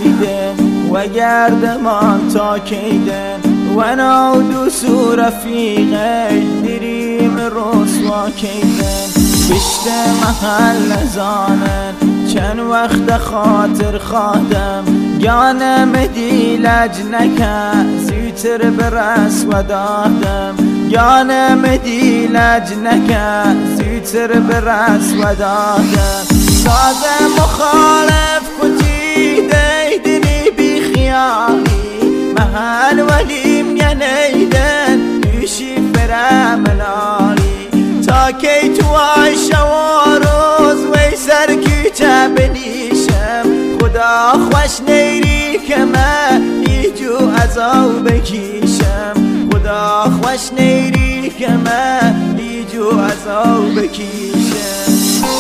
چیدن و گردمان تا کیدن و نودوس و رفیقه دریم رسوا کیدن بشت محل زانن چند وقت خاطر خادم گانم دی لجنکه زیتر برس و دادم گانم دی لجنکه زیتر برس و دادم ساز مخالف کتی دیدنی بی خیالی محل ولیم ینیدن بیشی فرمنالی تا کی تو عایشه و روز وی سرکیچه بنیشم خدا خوش نیری که من ایجو ازاو بکیشم خدا خوش نیری که من ایجو ازاو بکیشم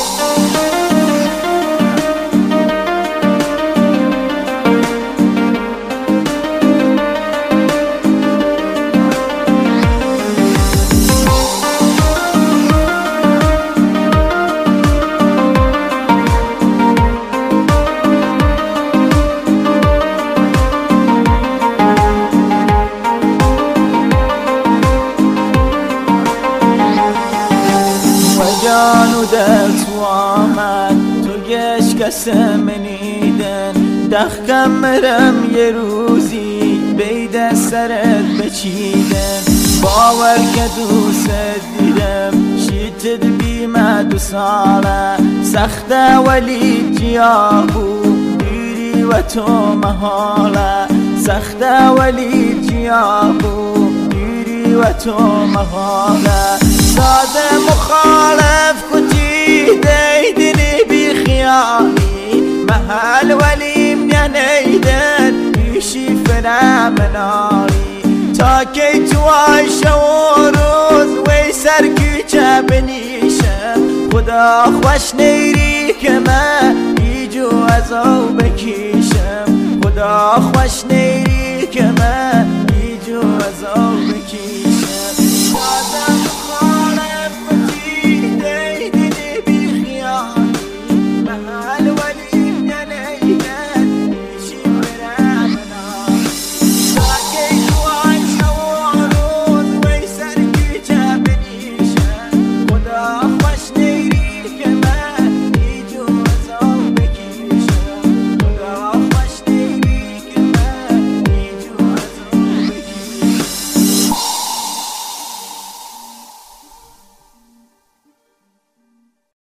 جانو در تو آمد تو گش کسم منیدن دخکم مرم یه روزی بید سرت بچیدن باور که دوست دیدم شیتت بیمه 2 ساله سخته ولی جیابو دیری و تو محاله سخته ولی جیابو دیری و تو محاله ساز مخالف کتی دیدنی بی خیالی محل ولیم ینیدن بیشی فرمنالی تا کی تو عایشه و روز وی سرکیچه بنیشم خدا خوش نیری که من ایجو ازاو بکیشم خدا خوش نیری که من ایجو ازاو بکیشم